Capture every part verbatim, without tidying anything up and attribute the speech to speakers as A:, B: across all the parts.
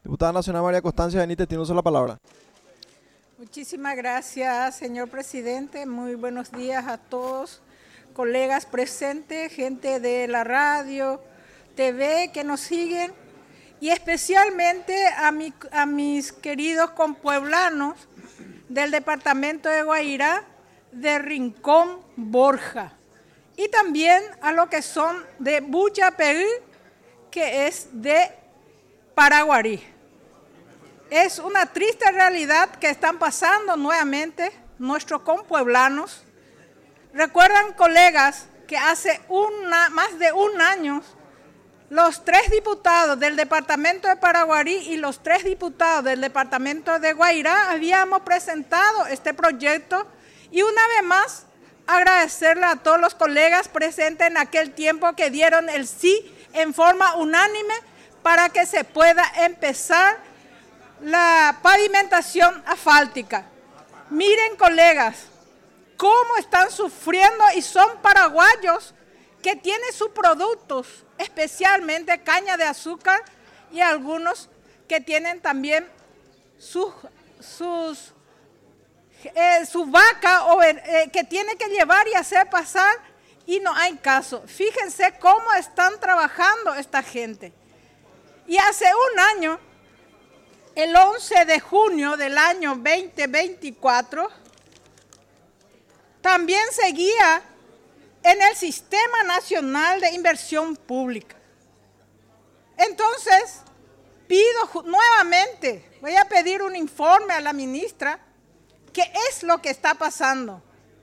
A: Diputada Nacional María Constancia Benítez, tiene uso la palabra.
B: Muchísimas gracias, señor presidente. Muy buenos días a todos, colegas presentes, gente de la radio, T V que nos siguen, y especialmente a, mi, a mis queridos compueblanos del departamento de Guairá, de Rincón Borja, y también a los que son de Buchapegui, que es de Paraguarí. Es una triste realidad que están pasando nuevamente nuestros compueblanos. Recuerdan, colegas, que hace una, más de un año los tres diputados del departamento de Paraguarí y los tres diputados del departamento de Guairá habíamos presentado este proyecto, y una vez más agradecerle a todos los colegas presentes en aquel tiempo que dieron el sí en forma unánime para que se pueda empezar la pavimentación asfáltica. Miren, colegas, cómo están sufriendo, y son paraguayos que tienen sus productos, especialmente caña de azúcar, y algunos que tienen también sus, sus, eh, su vaca o, eh, que tiene que llevar y hacer pasar, y no hay caso. Fíjense cómo están trabajando esta gente. Y hace un año, el once de junio del año veinte veinticuatro, también seguía en el Sistema Nacional de Inversión Pública. Entonces, pido nuevamente, voy a pedir un informe a la ministra, qué es lo que está pasando.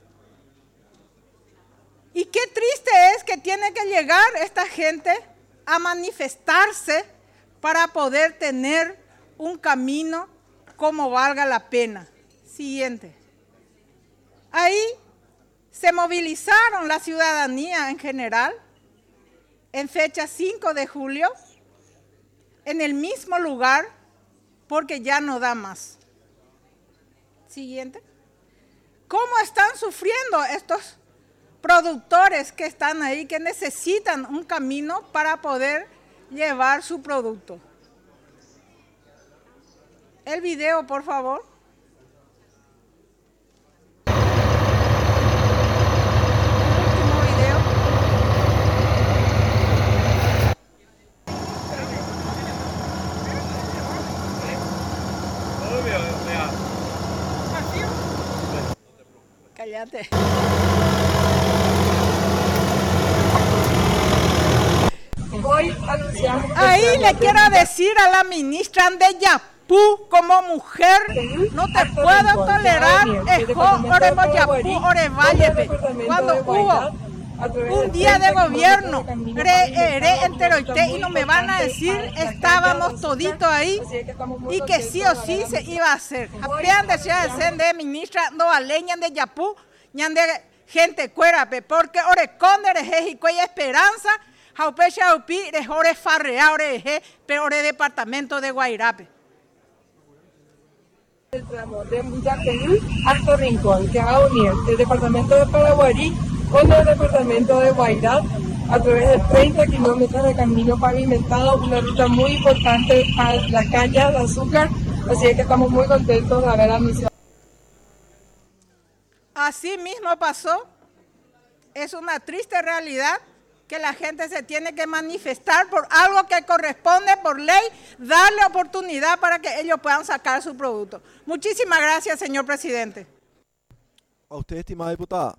B: Y qué triste es que tiene que llegar esta gente a manifestarse para poder tener un camino como valga la pena. Siguiente. Ahí se movilizaron la ciudadanía en general en fecha cinco de julio en el mismo lugar porque ya no da más. Siguiente. ¿Cómo están sufriendo estos productores que están ahí, que necesitan un camino para poder llevar su producto? El video, por favor. El último video. Cállate. Ahí le quiero decir a la ministra de Yapú, como mujer, no te puedo tolerar cuando hubo un día de gobierno y no me van a decir estábamos toditos ahí y que sí o sí se iba a hacer. Apean de de ministra no aleñan de Yapú, ñan de gente cuérape, porque oreconde de y esperanza Jaupeche Jaupi, de Jore Farrea, Oreje, pero de departamento de Guairape.
C: El tramo de Buchapegui hasta Rincón, que va a unir el departamento de Paraguarí con el departamento de Guairá a través de treinta kilómetros de camino pavimentado, una ruta muy importante para la caña de azúcar, así es que estamos muy contentos de haber anunciado.
B: Así mismo pasó, es una triste realidad que la gente se tiene que manifestar por algo que corresponde por ley, darle oportunidad para que ellos puedan sacar su producto. Muchísimas gracias, señor presidente.
A: A usted, estimada diputada.